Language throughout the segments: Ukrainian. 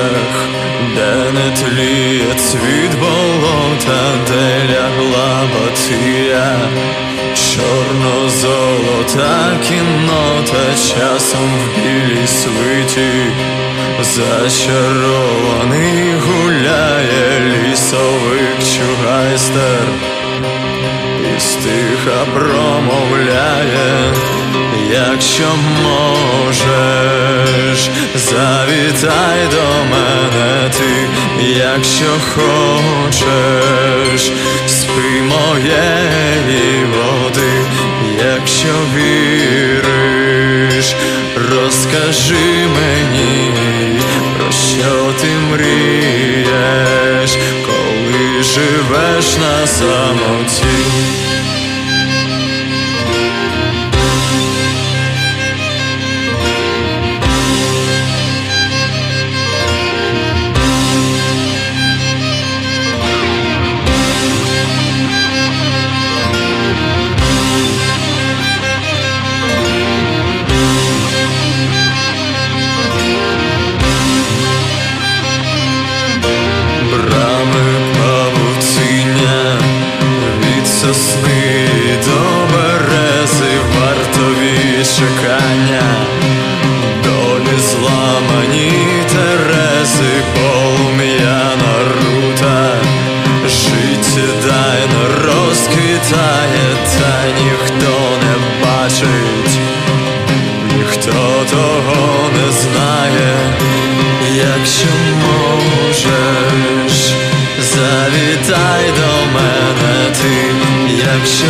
місцях, де не тліє цвіт болота, де лягла Батия, чорно-золота кіннота, часом в білій свиті зачарований гуляє лісовик чугайстер і стиха промовляє: якщо можеш, завітай до мене ти, якщо хочеш, спий моєї води, якщо віриш, розкажи мені, про що ти мрієш, коли живеш на самоті. Сосни до берези, вартові чекання, долі зламані терези, полум'яна рута, життєдайно розквітає, та ніхто не бачить, ніхто того не знає. Якщо можеш, завітай до мене ти, якщо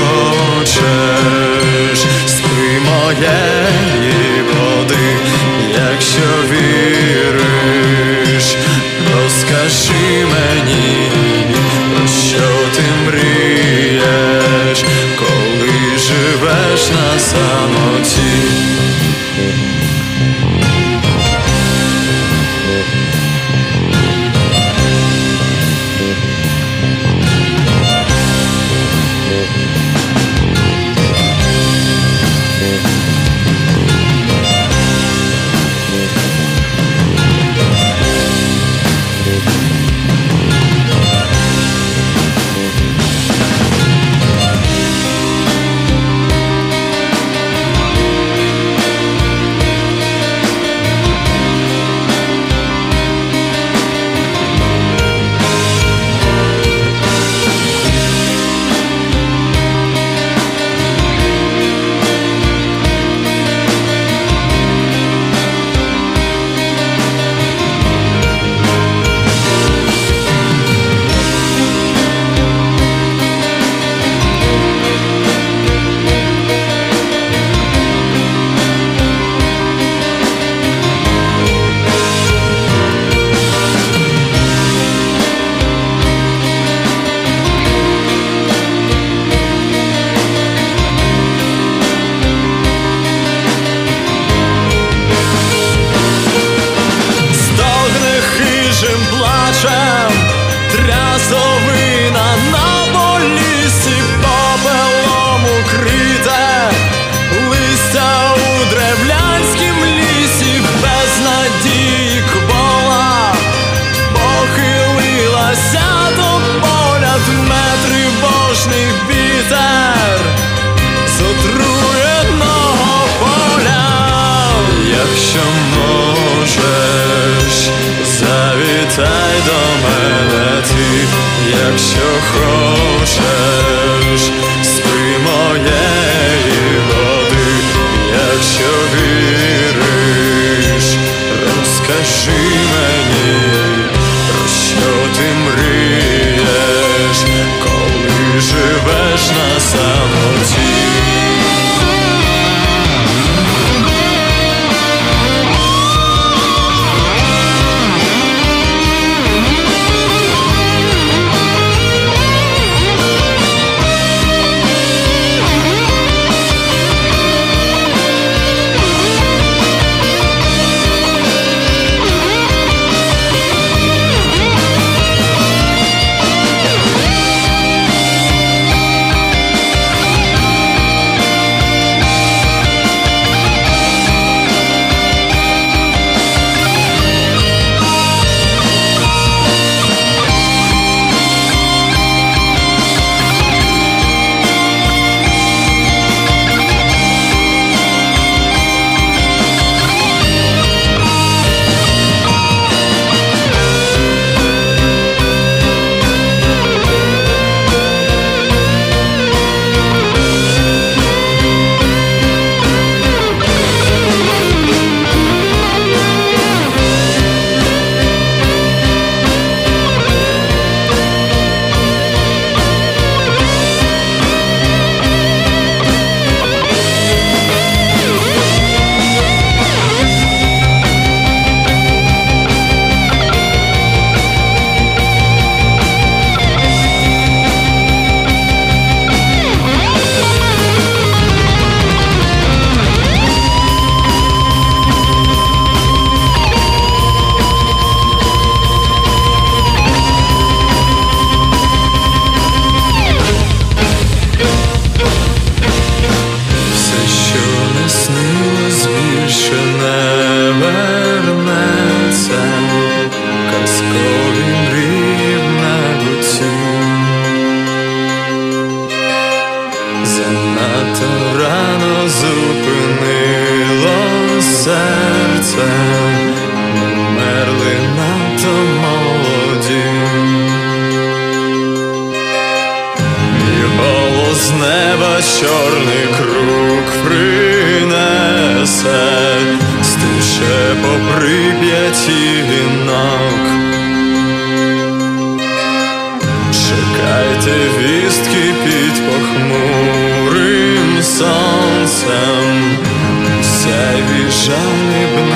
хочеш, спий моєї води, якщо віриш, розкажи мені, про що ти мрієш, коли живеш на самоті. Трясовина на болісі, попелом укрите, листя у древлянськім лісі, без надії квола похилилася до поля, дме тривожний вітер з отруєного поля. Якщо можеш, завітай до мене ти, якщо хочеш, спий моєї води, якщо віриш, розкажи мені, про що ти мрієш, коли живеш на самоті. чорний круг принесе, стише по Прип'яті вінок. Чекайте вістки під похмурим сонцем, сяйві жалібно